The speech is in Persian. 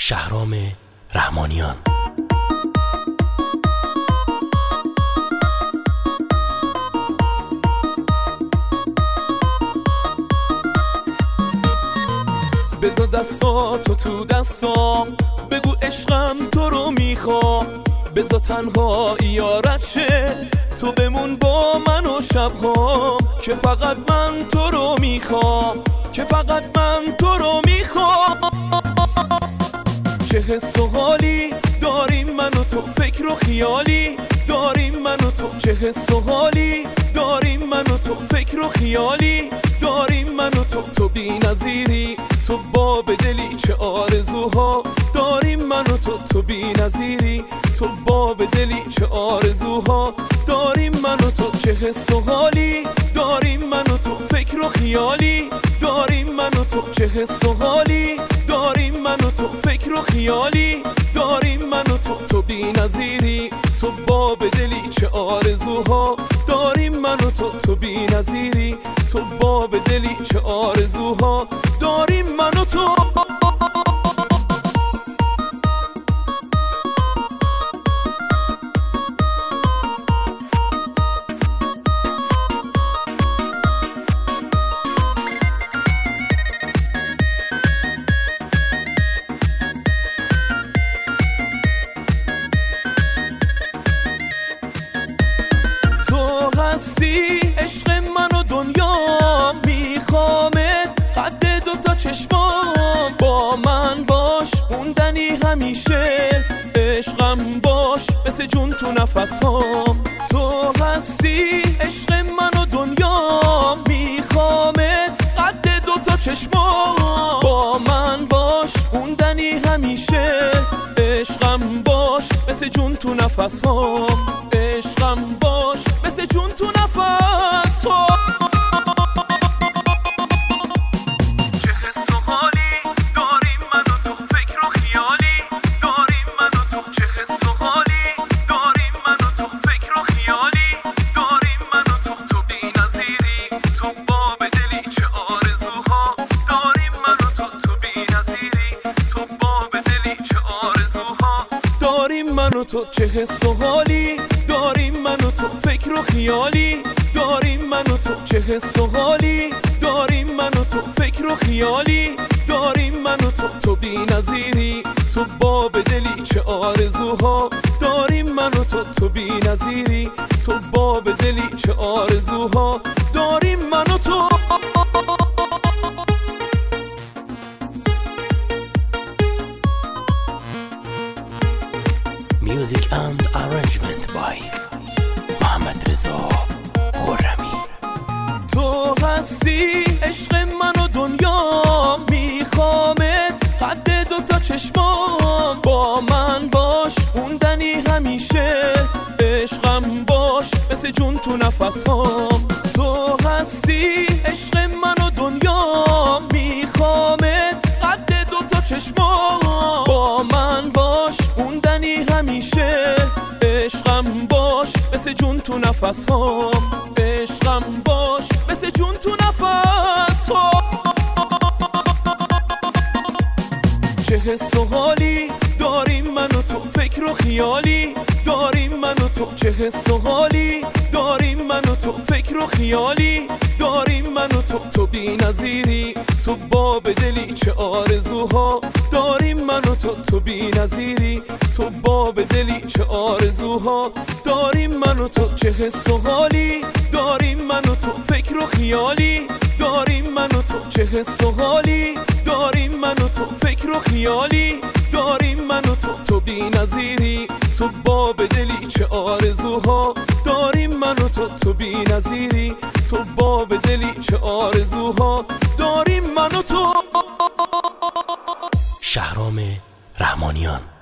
شهرام رحمانیان. بذار دستاتو تو دستام، بگو عشقم تو رو میخوام. بذار تنها یارت شه، تو بمون با من و شبهام، که فقط من تو رو میخوام، که فقط من تو رو میخوام. چه حس و حالی داریم من و تو، فکر و خیالی داریم من و تو. چه حس و حالی داریم من و تو، فکر و خیالی داریم من و تو. تو بی نظیری، تو باب دلی، چه آرزوها داریم من و تو. تو بی نظیری، تو باب دلی، چه آرزوها داریم من و تو. چه حس و حالی داریم من و تو، فکر و خیالی داریم من و تو. چه حس و حالی داریم من و تو، فکر و خیالی داریم من و تو. تو بی نظیری، تو باب دلی، چه آرزوها داریم من و تو. تو بی نظیری، تو باب دلی، چه آرزوها داریم من و تو. هستی عشق من و دنیا، میخوامت قد دوتا چشمام. با من باش موندنی همیشه، عشقم باش مثل جون تو نفسام. تو هستی عشق من و دنیا، میخوامت قد دوتا چشمام. با من باش موندنی همیشه، عشقم باش مثل جون تو نفسام. عشقم باش مثل جون تو نفسام. چه حس و حالی داریم من و تو، فکر و خیالی داریم من و تو. چه حس و حالی داریم من و تو، فکر و خیالی داریم من و تو. تو بی نظیری، تو باب دلی، چه آرزوها داریم من و تو. تو بی نظیری، تو باب دلی، چه آرزوها داریم من و تو. چه حس و حالی داریم من و تو، فکر و خیالی داریم من و تو. چه حس و حالی داریم من و تو، فکر و خیالی داریم من و تو. تو بی نظیری، تو باب دلی، چه آرزوها داریم من و تو. تو بی نظیری، تو باب دلی، چه آرزوها داریم من و تو. Music and arrangement by محمد رضا خرمی. تو هستی عشق من و دنیا، میخوامت قد دوتا چشمام. با من باش موندنی همیشه، عشقم باش مثل جون تو نفسام. تو هستی عشق من و دنیا، میخوامت قد دوتا چشمام. با من باش موندنی همیشه، عشقم باش مثل جون تو نفسام. عشقم باش مثل جون تو نفسام. چه حس و حالی داریم من و تو، فکر و خیالی داریم من و تو. چه حس و حالی داریم من و تو، فکر و خیالی داریم من و تو. تو بی نظیری، تو باب دلی، چه آرزوها داریم من و تو. تو بی نظیری، تو باب دلی، چه آرزوها داریم من و تو. چه حس و حالی داریم من و تو، فکر و خیالی داریم من و تو. چه حس و حالی داریم من و تو، فکر و خیالی داریم من و تو. تو بی نظیری، تو باب دلی، چه آرزوها داریم من و تو. تو بی نظیری، تو باب دلی، چه آرزوها داریم من و تو. شهرام رحمانیان.